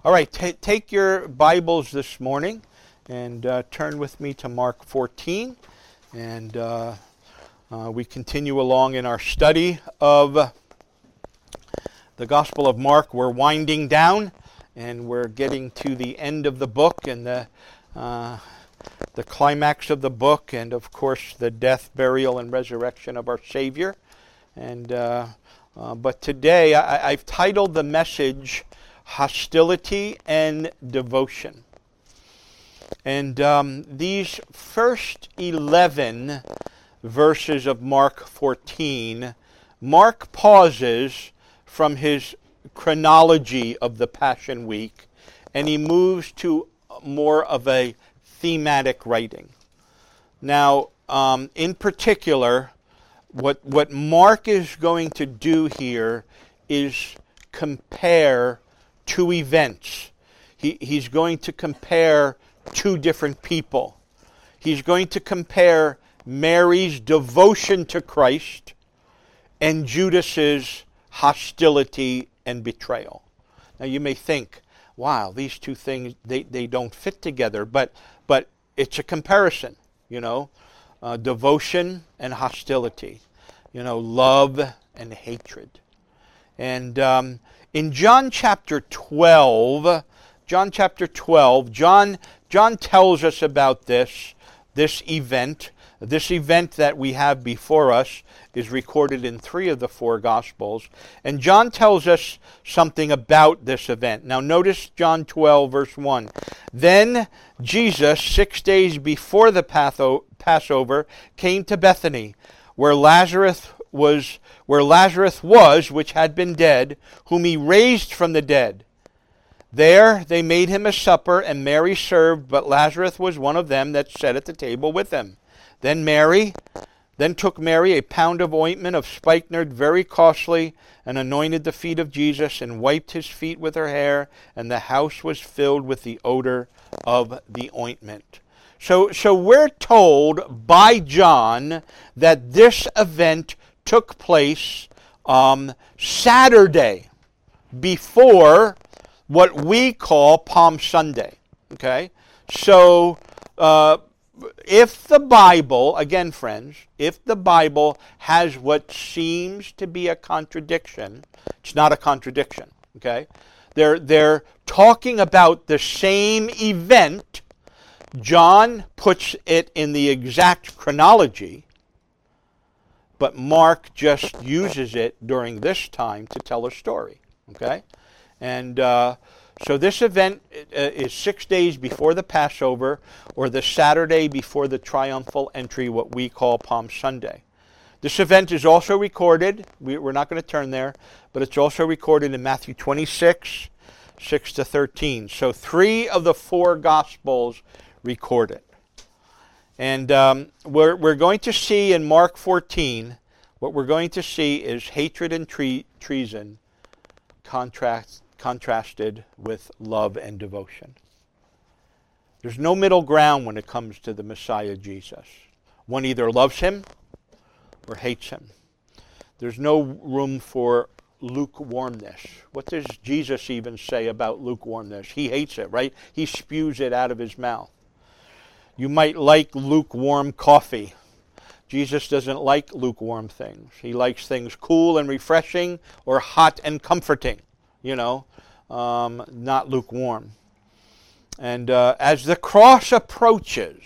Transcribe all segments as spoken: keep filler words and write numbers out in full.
All right, t- take your Bibles this morning and uh, turn with me to Mark fourteen. And uh, uh, we continue along in our study of the Gospel of Mark. We're winding down and we're getting to the end of the book and the, uh, the climax of the book, and of course the death, burial, and resurrection of our Savior. And uh, uh, but today I, I've titled the message Hostility and Devotion. And um, these first eleven verses of Mark fourteen, Mark pauses from his chronology of the Passion Week, and he moves to more of a thematic writing. Now, um, in particular, what what Mark is going to do here is compare two events. He, he's going to compare two different people. He's going to compare Mary's devotion to Christ and Judas's hostility and betrayal. Now you may think, wow, these two things, they, they don't fit together, but but it's a comparison, you know, uh, devotion and hostility, you know, love and hatred. And um, in John chapter twelve, John chapter twelve, John John tells us about this, this event. This event that we have before us is recorded in three of the four Gospels. And John tells us something about this event. Now notice John twelve, verse one. Then Jesus, six days before the Passover, came to Bethany, where Lazarus was where Lazarus was, which had been dead, whom he raised from the dead. There they made him a supper, and Mary served, but Lazarus was one of them that sat at the table with him. Then Mary, then took Mary a pound of ointment of spikenard, very costly, and anointed the feet of Jesus, and wiped his feet with her hair, and the house was filled with the odor of the ointment. So, so we're told by John that this event took place um, Saturday before what we call Palm Sunday. Okay? So, uh, if the Bible, again, friends, if the Bible has what seems to be a contradiction, it's not a contradiction. Okay? They're, they're talking about the same event. John puts it in the exact chronology, but Mark just uses it during this time to tell a story. Okay? And uh, so this event is six days before the Passover, or the Saturday before the triumphal entry, what we call Palm Sunday. This event is also recorded, we, we're not going to turn there, but it's also recorded in Matthew twenty-six, six to thirteen. So three of the four Gospels record it. And um, we're, we're going to see in Mark fourteen, what we're going to see is hatred and tre- treason contrast, contrasted with love and devotion. There's no middle ground when it comes to the Messiah Jesus. One either loves him or hates him. There's no room for lukewarmness. What does Jesus even say about lukewarmness? He hates it, right? He spews it out of his mouth. You might like lukewarm coffee. Jesus doesn't like lukewarm things. He likes things cool and refreshing, or hot and comforting, you know, um, not lukewarm. And uh, as the cross approaches,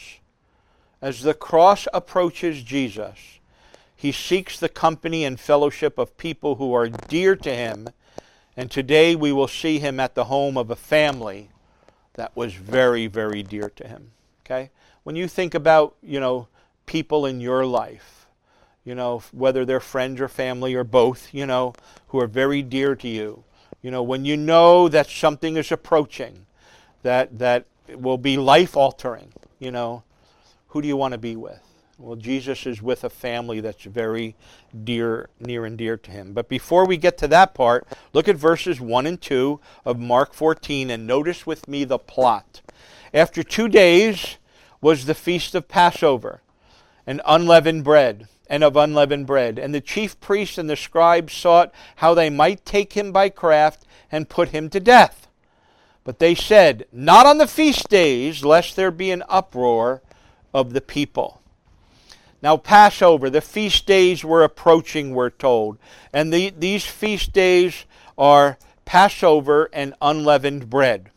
as the cross approaches Jesus, he seeks the company and fellowship of people who are dear to him. And today we will see him at the home of a family that was very, very dear to him. Okay? When you think about, you know, people in your life, you know, whether they're friends or family or both, you know, who are very dear to you, you know, when you know that something is approaching, that that will be life-altering, you know, who do you want to be with? Well, Jesus is with a family that's very dear, near and dear to him. But before we get to that part, look at verses one and two of Mark fourteen and notice with me the plot. After two days was the feast of Passover and unleavened bread, and of unleavened bread. And the chief priests and the scribes sought how they might take him by craft and put him to death. But they said, not on the feast days, lest there be an uproar of the people. Now Passover, the feast days were approaching, we're told. And the, these feast days are Passover and unleavened bread.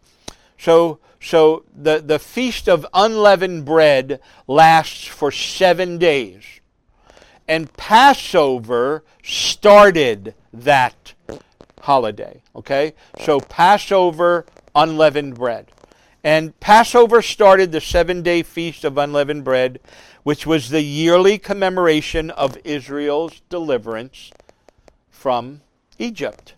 So, so the, the feast of unleavened bread lasts for seven days. And Passover started that holiday, okay? So Passover, unleavened bread. And Passover started the seven-day feast of unleavened bread, which was the yearly commemoration of Israel's deliverance from Egypt.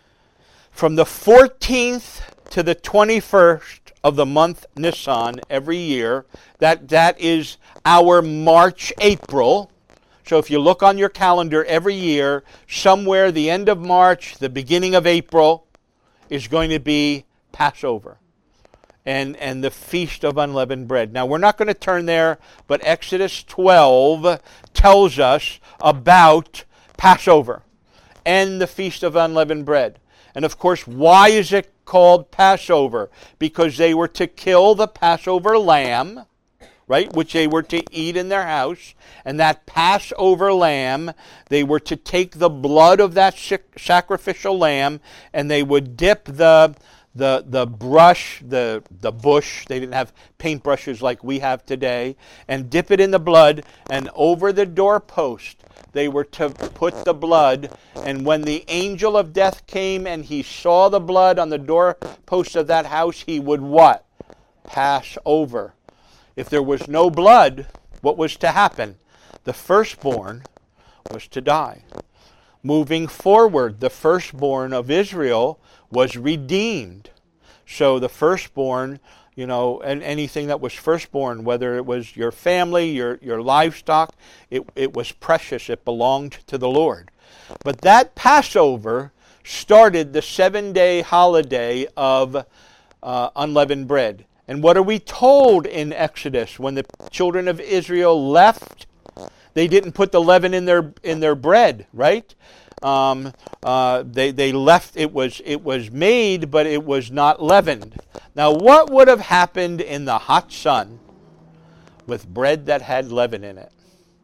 From the fourteenth to the twenty-first of the month Nisan every year, that, that is our March, April. So if you look on your calendar every year, somewhere the end of March, the beginning of April, is going to be Passover and, and the Feast of Unleavened Bread. Now, we're not going to turn there, but Exodus twelve tells us about Passover and the Feast of Unleavened Bread. And of course, why is it called Passover? Because they were to kill the Passover lamb, right, which they were to eat in their house. And that Passover lamb, they were to take the blood of that sacrificial lamb, and they would dip the the the brush, the the bush, they didn't have paintbrushes like we have today, and dip it in the blood, and over the doorpost they were to put the blood. And when the angel of death came and he saw the blood on the doorpost of that house, he would what? Pass over. If there was no blood, what was to happen? The firstborn was to die. Moving forward, the firstborn of Israel was redeemed. So the firstborn, you know, and anything that was firstborn, whether it was your family, your, your livestock, it, it was precious. It belonged to the Lord. But that Passover started the seven-day holiday of uh, unleavened bread. And what are we told in Exodus? When the children of Israel left, they didn't put the leaven in their in their bread, right? Um, uh, they they left. It was it was made, but it was not leavened. Now, what would have happened in the hot sun with bread that had leaven in it?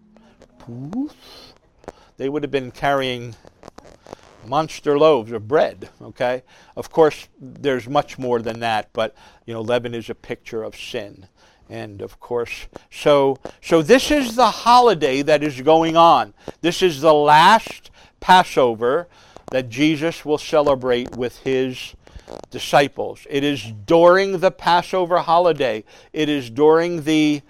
Poof. They would have been carrying monster loaves of bread, okay? Of course, there's much more than that, but, you know, leaven is a picture of sin. And, of course, so so this is the holiday that is going on. This is the last Passover that Jesus will celebrate with his disciples. It is during the Passover holiday. It is during the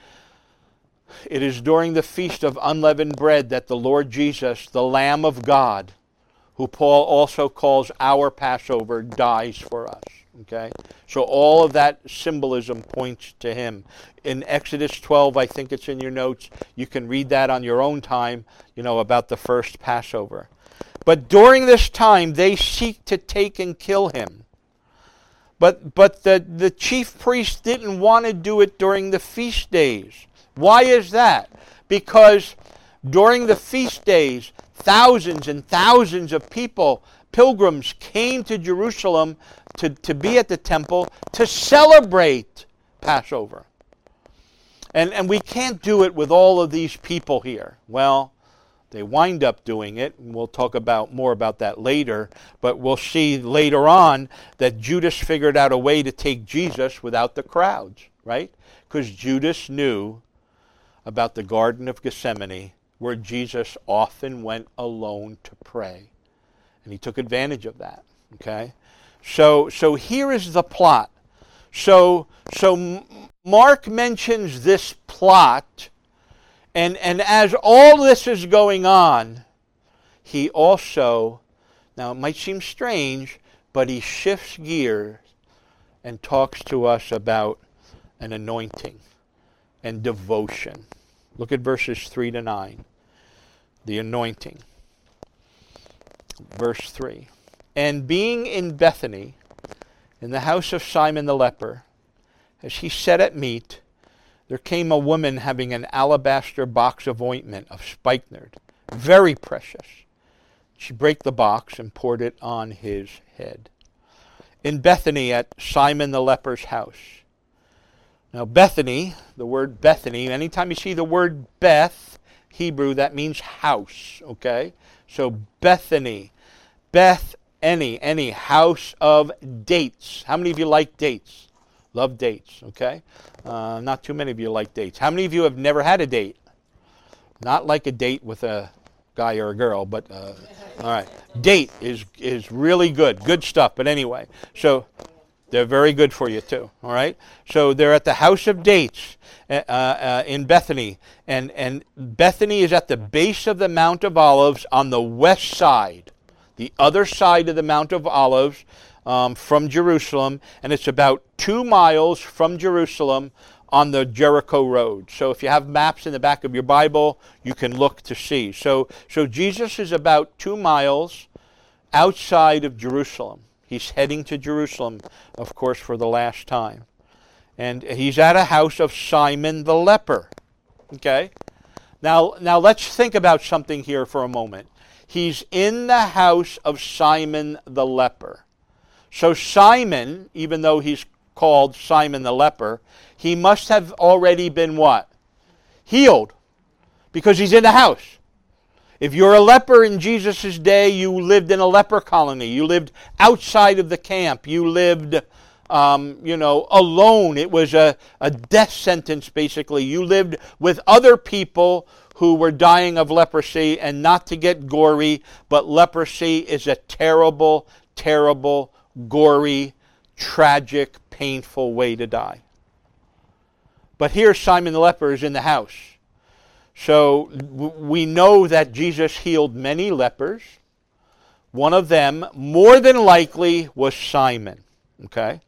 it is during the Feast of Unleavened Bread that the Lord Jesus, the Lamb of God, who Paul also calls our Passover, dies for us. Okay? So all of that symbolism points to him. In Exodus twelve, I think it's in your notes, you can read that on your own time, you know, about the first Passover. But during this time, they seek to take and kill him. But but the, the chief priest didn't want to do it during the feast days. Why is that? Because during the feast days, thousands and thousands of people, pilgrims, came to Jerusalem to, to be at the temple to celebrate Passover. And, and we can't do it with all of these people here. Well, they wind up doing it, and we'll talk about more about that later, but we'll see later on that Judas figured out a way to take Jesus without the crowds, right? Because Judas knew about the Garden of Gethsemane, where Jesus often went alone to pray. And he took advantage of that, okay? So so here is the plot. So so Mark mentions this plot, and, and as all this is going on, he also, now it might seem strange, but he shifts gears and talks to us about an anointing and devotion. Look at verses three to nine. The anointing. Verse three. And being in Bethany, in the house of Simon the leper, as he sat at meat, there came a woman having an alabaster box of ointment of spikenard, very precious. She brake the box and poured it on his head. in Bethany at Simon the leper's house. Now Bethany, the word Bethany, anytime you see the word Beth, Hebrew, that means house, okay? So Bethany, Beth, any, any house of dates. How many of you like dates? Love dates, okay? Uh, not too many of you like dates. How many of you have never had a date? Not like a date with a guy or a girl, but uh, all right. Date is is really good, good stuff. But anyway, so they're very good for you too. All right. So they're at the house of dates uh, uh, in Bethany, and and Bethany is at the base of the Mount of Olives on the west side, the other side of the Mount of Olives um, from Jerusalem, and it's about two miles from Jerusalem on the Jericho Road. So if you have maps in the back of your Bible, you can look to see. So, so Jesus is about two miles outside of Jerusalem. He's heading to Jerusalem, of course, for the last time. And he's at a house of Simon the leper. Okay? Now, now let's think about something here for a moment. He's in the house of Simon the leper. So Simon, even though he's called Simon the leper, he must have already been what? Healed. Because he's in the house. If you're a leper in Jesus' day, you lived in a leper colony. You lived outside of the camp. You lived, um, you know, alone. It was a, a death sentence, basically. You lived with other people who were dying of leprosy, and not to get gory, but leprosy is a terrible, terrible, gory, tragic, painful way to die. But here Simon the leper is in the house. So we know that Jesus healed many lepers. One of them, more than likely, was Simon. Okay?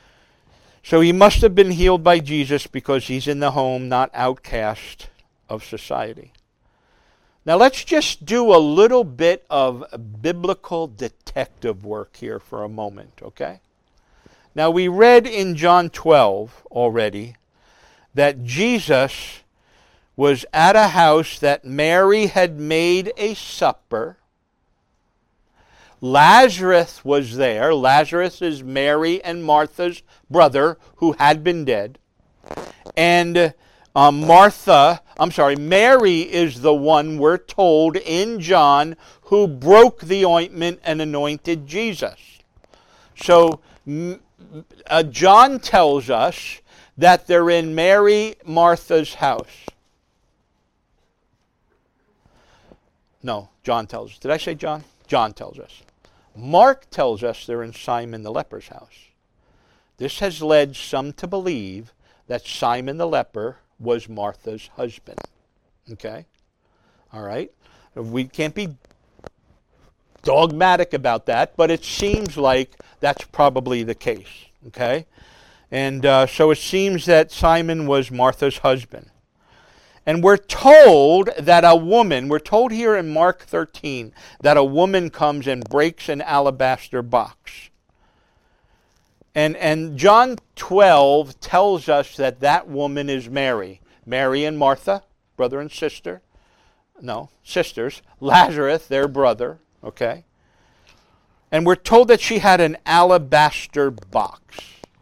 So he must have been healed by Jesus because he's in the home, not outcast of society. Now let's just do a little bit of biblical detective work here for a moment, okay? Now we read in John twelve already that Jesus was at a house that Mary had made a supper. Lazarus was there. Lazarus is Mary and Martha's brother who had been dead. And um, Martha, I'm sorry, Mary is the one, we're told in John, who broke the ointment and anointed Jesus. So uh, John tells us that they're in Mary, Martha's house. No, John tells us. Did I say John? John tells us. Mark tells us they're in Simon the leper's house. This has led some to believe that Simon the leper was Martha's husband. Okay? All right? We can't be dogmatic about that, but it seems like that's probably the case. Okay? And uh, so it seems that Simon was Martha's husband. And we're told that a woman, we're told here in Mark thirteen, that a woman comes and breaks an alabaster box. And, and John twelve tells us that that woman is Mary. Mary and Martha, brother and sister. No, sisters. Lazarus, their brother. Okay? And we're told that she had an alabaster box.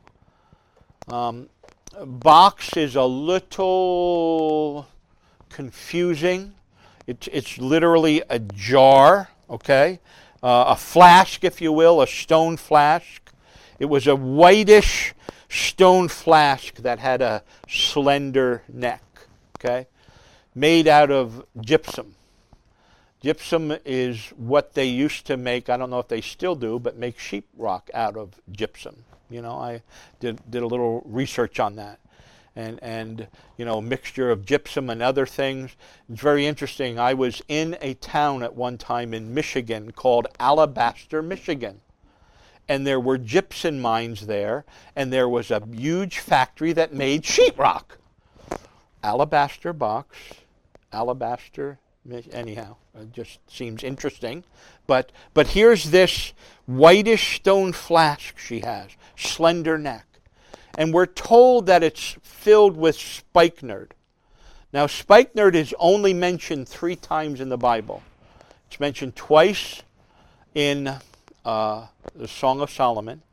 Um, box is a little confusing. It's, it's literally a jar, okay? Uh, a flask, if you will, a stone flask. It was a whitish stone flask that had a slender neck, okay? Made out of gypsum. Gypsum is what they used to make, I don't know if they still do, but make sheetrock out of gypsum. You know, I did did a little research on that. And, and, you know, mixture of gypsum and other things. It's very interesting. I was in a town at one time in Michigan called Alabaster, Michigan. And there were gypsum mines there, and there was a huge factory that made sheetrock. Alabaster box, alabaster, anyhow, it just seems interesting. But, but here's this whitish stone flask she has, slender neck. And we're told that it's filled with spikenard. Now, spikenard is only mentioned three times in the Bible. It's mentioned twice in uh, the Song of Solomon,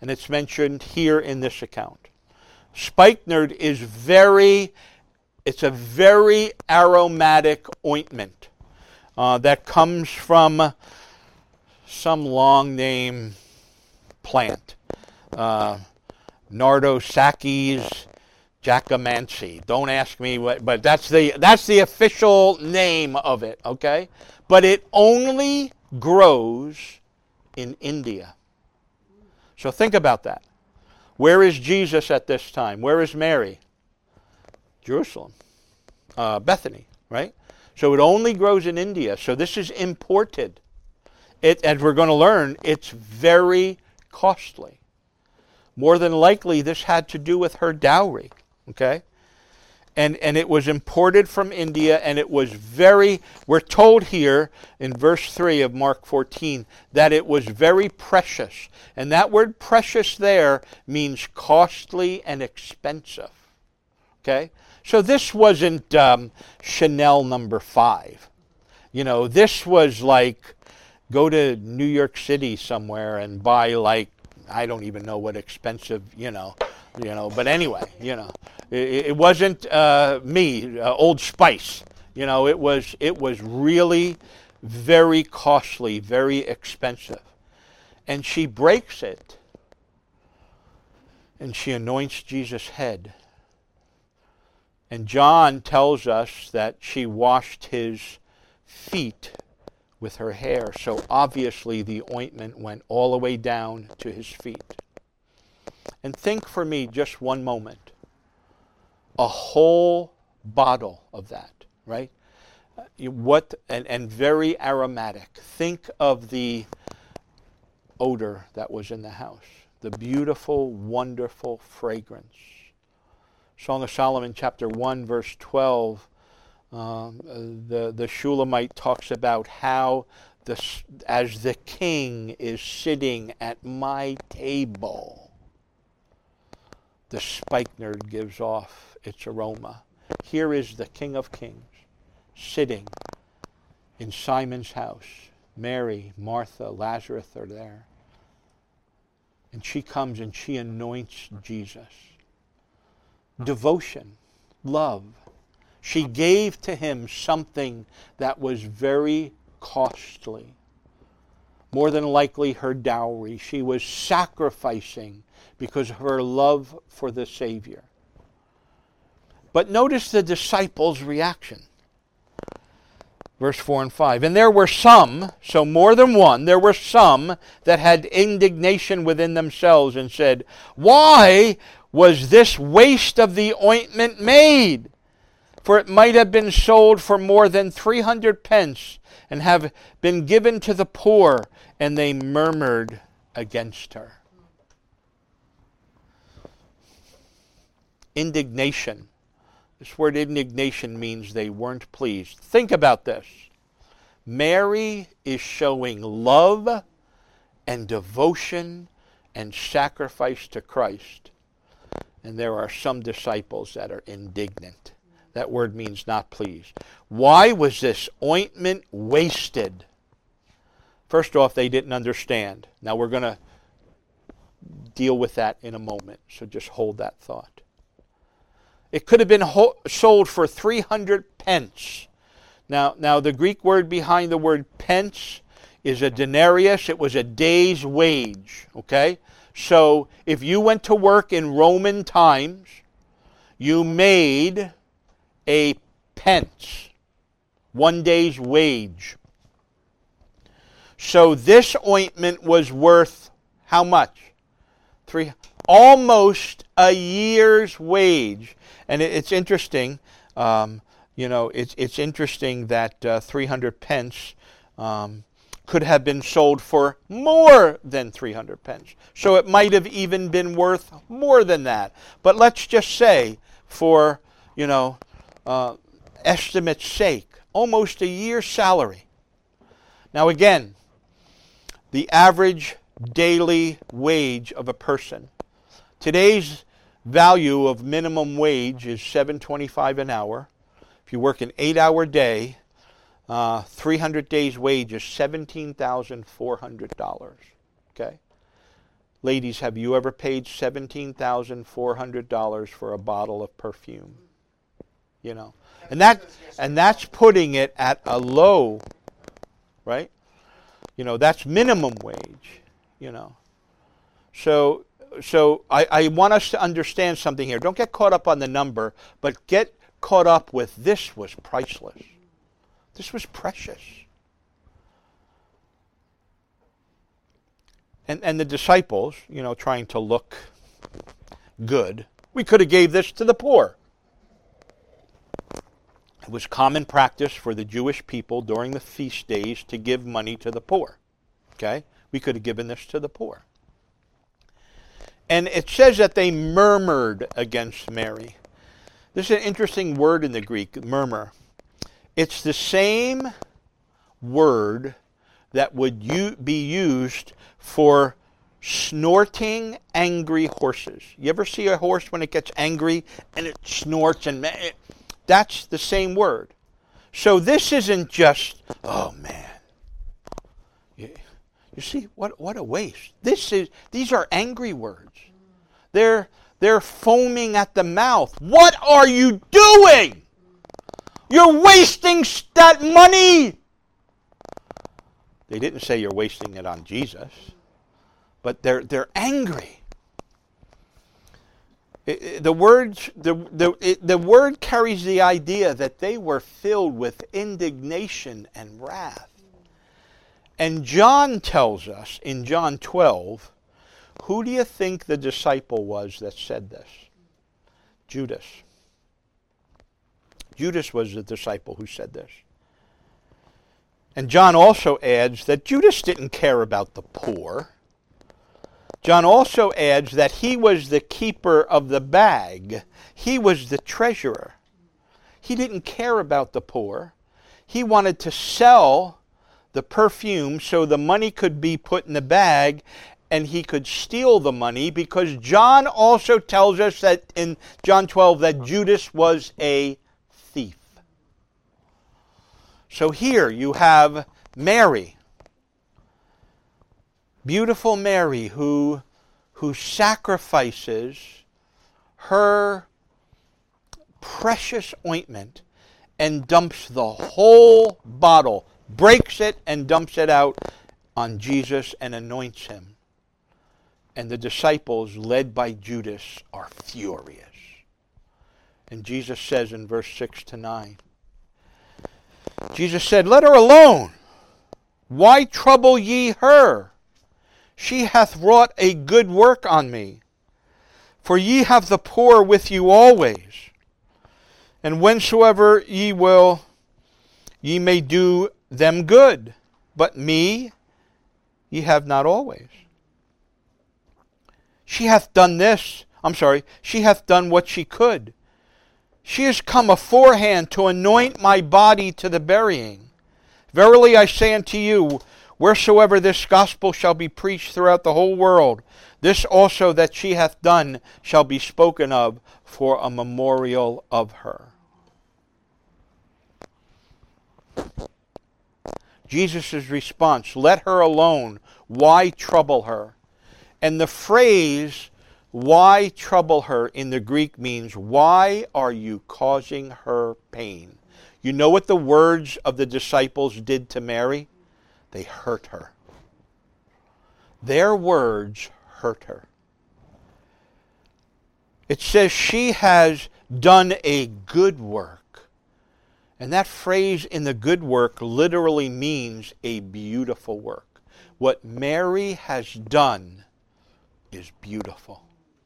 and it's mentioned here in this account. Spikenard is very, it's a very aromatic ointment uh, that comes from some long name plant. Uh, Nardosakis jacomancy. Don't ask me what, but that's the that's the official name of it, okay? But it only grows in India. So think about that. Where is Jesus at this time? Where is Mary? Jerusalem. Uh, Bethany, right? So it only grows in India. So this is imported. It, as we're going to learn, it's very costly. More than likely, this had to do with her dowry, okay? And and it was imported from India, and it was very, we're told here in verse three of Mark fourteen, that it was very precious. And that word precious there means costly and expensive, okay? So this wasn't um, Chanel number five. You know, this was like, go to New York City somewhere and buy like, I don't even know what expensive, you know, you know. But anyway, you know, it, it wasn't uh, me, uh, Old Spice. You know, it was it was really very costly, very expensive. And she breaks it, and she anoints Jesus' head. And John tells us that she washed his feet with her hair. So obviously the ointment went all the way down to his feet. And think for me just one moment. A whole bottle of that, right? What and, and very aromatic. Think of the odor that was in the house. The beautiful, wonderful fragrance. Song of Solomon chapter one verse twelve. Um, the the Shulamite talks about how the as the king is sitting at my table, the spikenard gives off its aroma. Here is the King of Kings sitting in Simon's house. Mary, Martha, Lazarus are there. And she comes and she anoints Jesus. Devotion, love. She gave to him something that was very costly. More than likely her dowry. She was sacrificing because of her love for the Savior. But notice the disciples' reaction. Verse four and five. And there were some, so more than one, there were some that had indignation within themselves and said, why was this waste of the ointment made? For it might have been sold for more than three hundred pence and have been given to the poor. And they murmured against her. Indignation. This word indignation means they weren't pleased. Think about this. Mary is showing love and devotion and sacrifice to Christ. And there are some disciples that are indignant. That word means not pleased. Why was this ointment wasted? First off, they didn't understand. Now we're going to deal with that in a moment. So just hold that thought. It could have been ho- sold for three hundred pence. Now, now the Greek word behind the word pence is a denarius. It was a day's wage. Okay? So if you went to work in Roman times, you made a pence, one day's wage. So this ointment was worth how much? Three, almost a year's wage. And it, it's interesting, um, you know, it's it's interesting that uh, three hundred pence um, could have been sold for more than three hundred pence. So it might have even been worth more than that. But let's just say, for, you know, uh, estimate's sake, almost a year's salary. Now again, the average daily wage of a person. Today's value of minimum wage is seven twenty-five an hour. If you work an eight-hour day, uh, three hundred days wage is seventeen thousand four hundred dollars. Okay? Ladies, have you ever paid seventeen thousand four hundred dollars for a bottle of perfume? You know, and that and that's putting it at a low, right? You know, that's minimum wage, you know. So so I, I want us to understand something here. Don't get caught up on the number, but get caught up with this was priceless. This was precious. And and the disciples, you know, trying to look good, we could have gave this to the poor. It was common practice for the Jewish people during the feast days to give money to the poor. Okay? We could have given this to the poor. And it says that they murmured against Mary. This is an interesting word in the Greek, murmur. It's the same word that would u- be used for snorting angry horses. You ever see a horse when it gets angry and it snorts and... It, That's the same word. So this isn't just, oh man. You, you see, what what a waste. This is these are angry words. They're they're foaming at the mouth. What are you doing? You're wasting that money. They didn't say you're wasting it on Jesus, but they're they're angry. It, it, the words, the the it, the word carries the idea that they were filled with indignation and wrath. And John tells us in John twelve, who do you think the disciple was that said this? Judas. Judas was the disciple who said this. And John also adds that Judas didn't care about the poor. John also adds that he was the keeper of the bag. He was the treasurer. He didn't care about the poor. He wanted to sell the perfume so the money could be put in the bag and he could steal the money, because John also tells us that in John twelve that Judas was a thief. So here you have Mary. Beautiful Mary, who, who sacrifices her precious ointment and dumps the whole bottle, breaks it and dumps it out on Jesus and anoints him. And the disciples, led by Judas, are furious. And Jesus says in verse six to nine, Jesus said, "Let her alone. Why trouble ye her? She hath wrought a good work on me. For ye have the poor with you always, and whensoever ye will, ye may do them good. But me ye have not always. She hath done this, I'm sorry, she hath done what she could. She is come aforehand to anoint my body to the burying. Verily I say unto you, wheresoever this gospel shall be preached throughout the whole world, this also that she hath done shall be spoken of for a memorial of her." Jesus' response, "Let her alone. Why trouble her?" And the phrase, "why trouble her," in the Greek means, why are you causing her pain? You know what the words of the disciples did to Mary? They hurt her. Their words hurt her. It says she has done a good work. And that phrase in the good work literally means a beautiful work. What Mary has done is beautiful.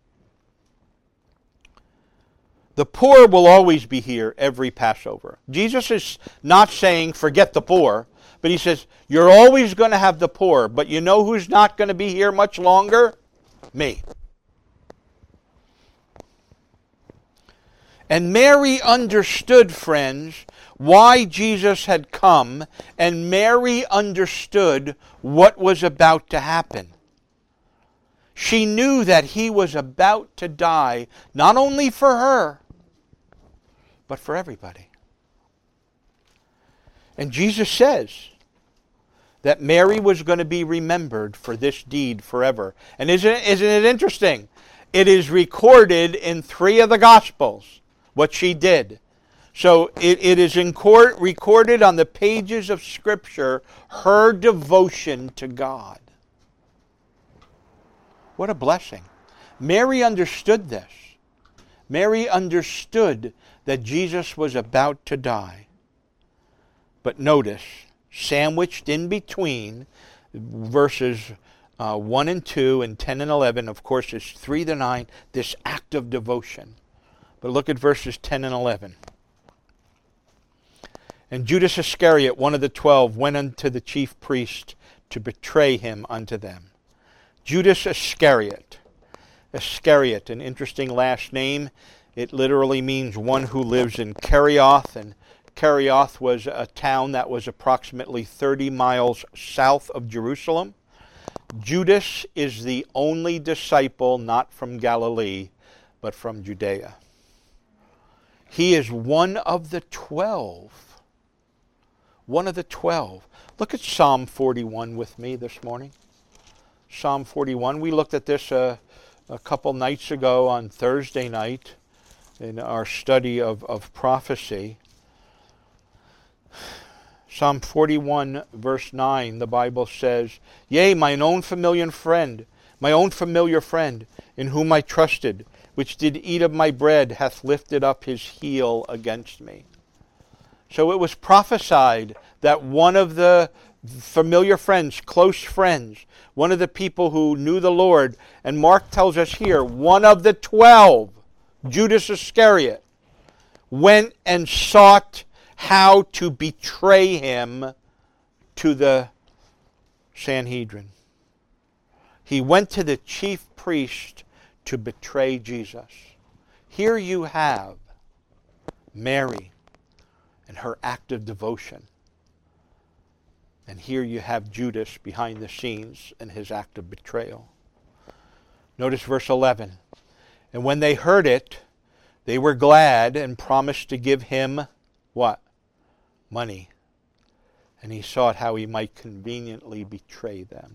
The poor will always be here every Passover. Jesus is not saying forget the poor. But he says, you're always going to have the poor. But you know who's not going to be here much longer? Me. And Mary understood, friends, why Jesus had come. And Mary understood what was about to happen. She knew that he was about to die, not only for her, but for everybody. And Jesus says that Mary was going to be remembered for this deed forever. And isn't it, isn't it interesting? It is recorded in three of the Gospels, what she did. So it, it is in court, recorded on the pages of Scripture, her devotion to God. What a blessing. Mary understood this. Mary understood that Jesus was about to die. But notice, sandwiched in between verses uh, one and two and ten and eleven, of course, is three to nine, this act of devotion. But look at verses ten and eleven. And Judas Iscariot, one of the twelve, went unto the chief priest to betray him unto them. Judas Iscariot. Iscariot, an interesting last name. It literally means one who lives in Kerioth, and Kerioth was a town that was approximately thirty miles south of Jerusalem. Judas is the only disciple not from Galilee, but from Judea. He is one of the twelve. One of the twelve. Look at Psalm forty-one with me this morning. Psalm forty-one. We looked at this uh, a couple nights ago on Thursday night in our study of, of prophecy. Psalm forty-one, verse nine, the Bible says, Yea, mine own familiar friend, my own familiar friend, in whom I trusted, which did eat of my bread, hath lifted up his heel against me. So it was prophesied that one of the familiar friends, close friends, one of the people who knew the Lord, and Mark tells us here, one of the twelve, Judas Iscariot, went and sought how to betray him to the Sanhedrin. He went to the chief priest to betray Jesus. Here you have Mary and her act of devotion. And here you have Judas behind the scenes and his act of betrayal. Notice verse eleven. And when they heard it, they were glad and promised to give him what? Money. And he sought how he might conveniently betray them.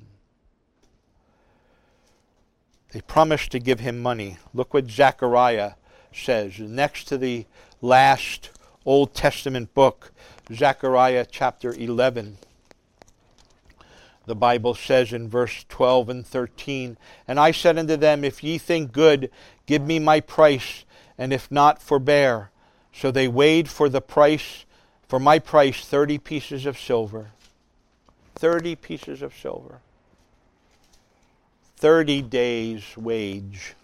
They promised to give him money. Look what Zechariah says. Next to the last Old Testament book, Zechariah chapter eleven. The Bible says in verse twelve and thirteen, And I said unto them, If ye think good, give me my price, and if not, forbear. So they weighed for the price, for my price, thirty pieces of silver. Thirty pieces of silver. Thirty days' wage.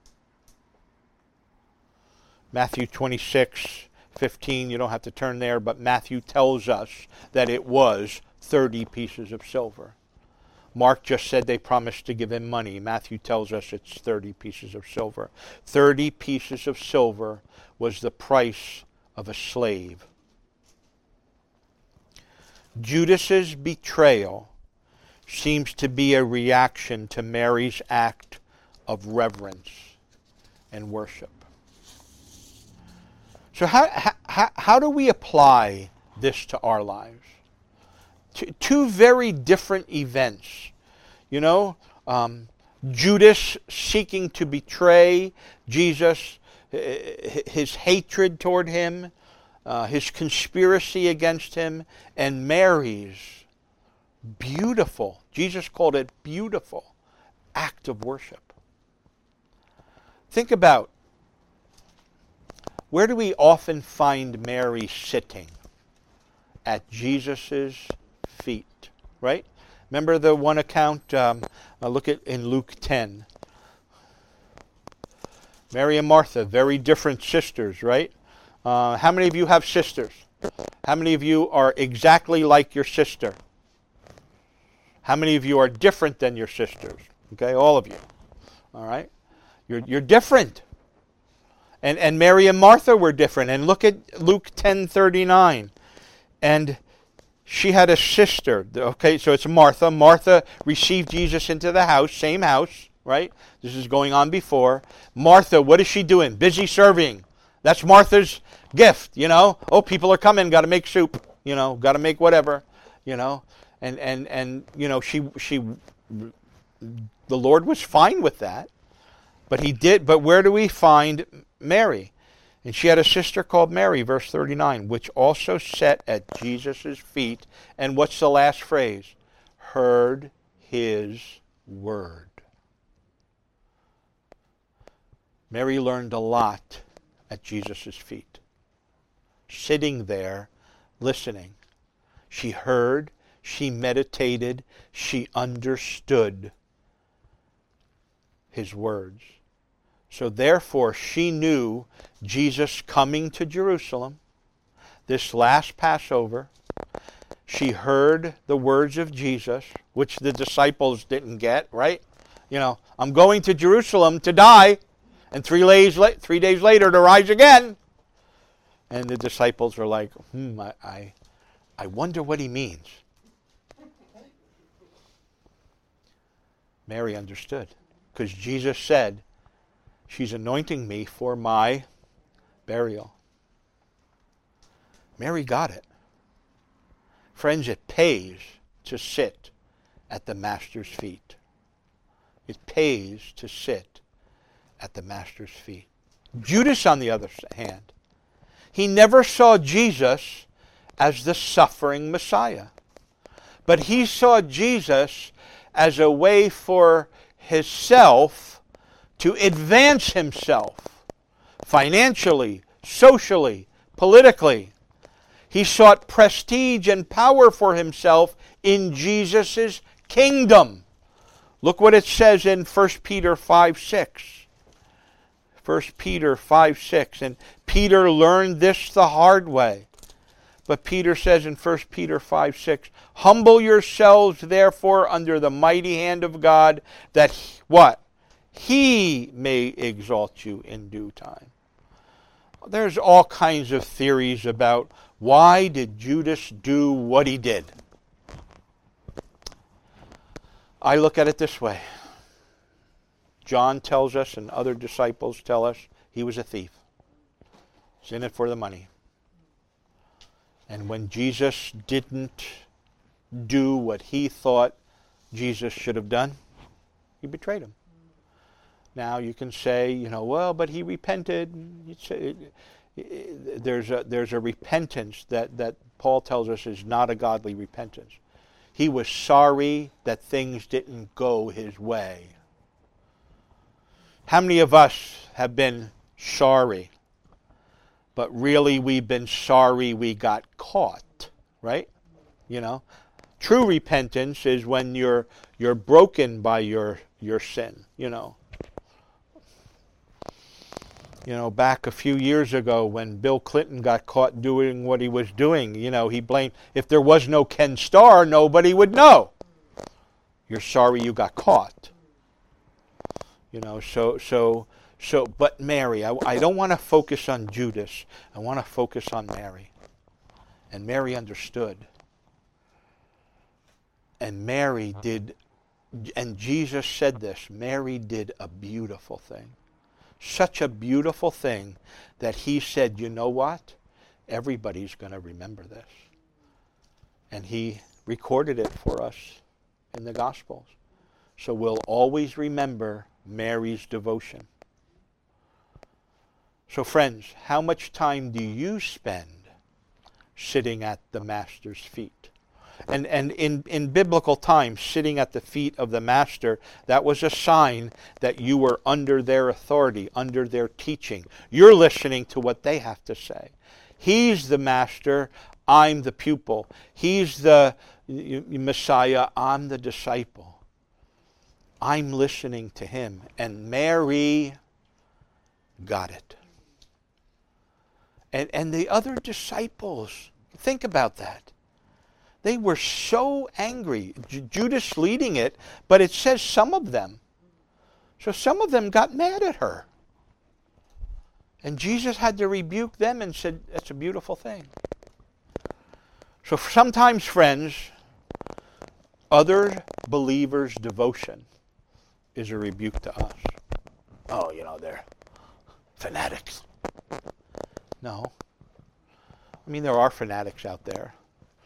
Matthew twenty-six, fifteen, you don't have to turn there, but Matthew tells us that it was thirty pieces of silver. Mark just said they promised to give him money. Matthew tells us it's thirty pieces of silver. thirty pieces of silver was the price of a slave. Judas's betrayal seems to be a reaction to Mary's act of reverence and worship. So how, how, how do we apply this to our lives? Two very different events. You know, um, Judas seeking to betray Jesus, his hatred toward him, uh, his conspiracy against him, and Mary's beautiful, Jesus called it beautiful, act of worship. Think about, where do we often find Mary sitting? At Jesus' feet, right? Remember the one account, um, I'll look at in Luke ten. Mary and Martha, very different sisters, right? Uh, how many of you have sisters? How many of you are exactly like your sister? How many of you are different than your sisters? Okay, all of you. All right? You're, you're different. And, and Mary and Martha were different. And look at Luke ten thirty-nine. And she had a sister. Okay, so it's Martha. Martha received Jesus into the house, same house, right? This is going on before. Martha, what is she doing? Busy serving. That's Martha's gift, you know. Oh, people are coming, got to make soup, you know, got to make whatever, you know. And, and, and you know, she, she, the Lord was fine with that. But he did, but where do we find Mary? And she had a sister called Mary, verse thirty-nine, which also sat at Jesus' feet. And what's the last phrase? Heard his word. Mary learned a lot at Jesus' feet. Sitting there, listening. She heard, she meditated, she understood his words. So therefore, she knew Jesus coming to Jerusalem, this last Passover. She heard the words of Jesus, which the disciples didn't get, right? You know, I'm going to Jerusalem to die, and three days, la- three days later to rise again. And the disciples are like, hmm, I, I, I wonder what he means. Mary understood, because Jesus said, she's anointing me for my burial. Mary got it. Friends, it pays to sit at the Master's feet. It pays to sit at the Master's feet. Judas, on the other hand, he never saw Jesus as the suffering Messiah. But he saw Jesus as a way for himself to advance himself financially, socially, politically. He sought prestige and power for himself in Jesus' kingdom. Look what it says in First Peter five six. First Peter five six. And Peter learned this the hard way. But Peter says in First Peter five six, humble yourselves therefore under the mighty hand of God, that he, what? He may exalt you in due time. There's all kinds of theories about why did Judas do what he did. I look at it this way. John tells us, and other disciples tell us, he was a thief. He's in it for the money. And when Jesus didn't do what he thought Jesus should have done, he betrayed him. Now you can say, you know, well, but he repented. There's a, there's a repentance that, that Paul tells us is not a godly repentance. He was sorry that things didn't go his way. How many of us have been sorry, but really we've been sorry we got caught, right? You know, true repentance is when you're you're broken by your your sin, you know. You know, back a few years ago when Bill Clinton got caught doing what he was doing, you know, he blamed, if there was no Ken Starr, nobody would know. You're sorry you got caught. You know, so, so, so, but Mary, I, I don't want to focus on Judas. I want to focus on Mary. And Mary understood. And Mary did, and Jesus said this, Mary did a beautiful thing. Such a beautiful thing that he said, you know what? Everybody's going to remember this. And he recorded it for us in the Gospels. So we'll always remember Mary's devotion. So friends, how much time do you spend sitting at the Master's feet? And and in, in biblical times, sitting at the feet of the Master, that was a sign that you were under their authority, under their teaching. You're listening to what they have to say. He's the Master, I'm the pupil. He's the Messiah, I'm the disciple. I'm listening to him. And Mary got it. And, and the other disciples, think about that. They were so angry. J- Judas leading it, but it says some of them. So some of them got mad at her. And Jesus had to rebuke them and said, that's a beautiful thing. So sometimes, friends, other believers' devotion is a rebuke to us. Oh, you know, they're fanatics. No. I mean, there are fanatics out there.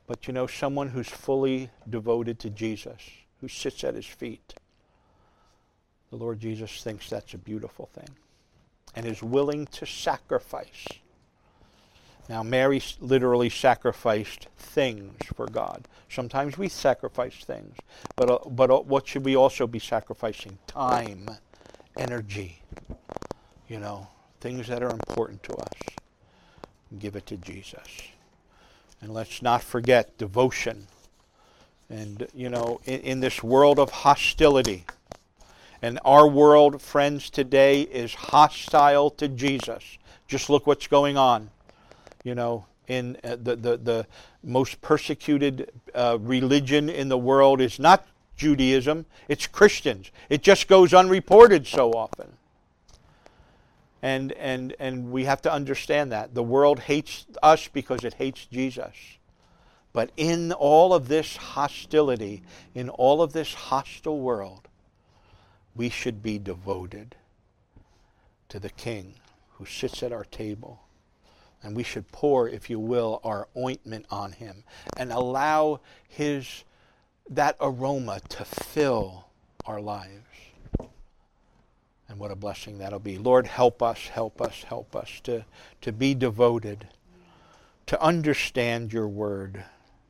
But you know, someone who's fully devoted to Jesus, who sits at his feet, the Lord Jesus thinks that's a beautiful thing and is willing to sacrifice. Now, Mary literally sacrificed things for God. Sometimes we sacrifice things, but uh, but uh, what should we also be sacrificing? Time, energy, you know, things that are important to us. Give it to Jesus. And let's not forget devotion. And, you know, in, in this world of hostility, and our world, friends, today is hostile to Jesus. Just look what's going on. You know, in uh, the, the, the most persecuted uh, religion in the world is not Judaism, it's Christians. It just goes unreported so often. And, and, and we have to understand that. The world hates us because it hates Jesus. But in all of this hostility, in all of this hostile world, we should be devoted to the King who sits at our table. And we should pour, if you will, our ointment on him and allow his that aroma to fill our lives. And what a blessing that'll be. Lord, help us, help us, help us to, to be devoted, to understand your word,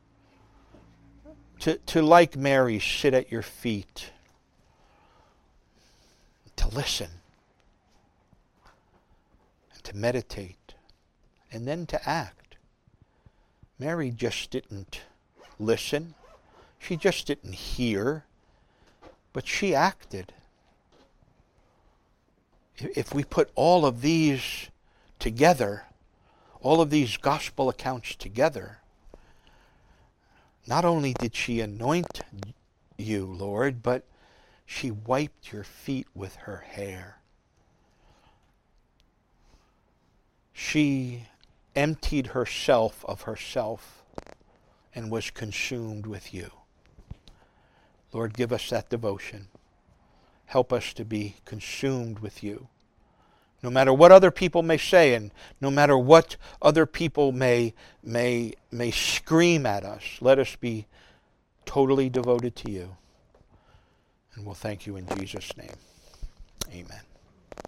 to, to, like Mary, sit at your feet, to listen, and to meditate. And then to act. Mary just didn't listen. She just didn't hear. But she acted. If we put all of these together, all of these gospel accounts together, not only did she anoint you, Lord, but she wiped your feet with her hair. She emptied herself of herself and was consumed with you. Lord, give us that devotion. Help us to be consumed with you. No matter what other people may say and no matter what other people may, may, may scream at us, let us be totally devoted to you. And we'll thank you in Jesus' name. Amen.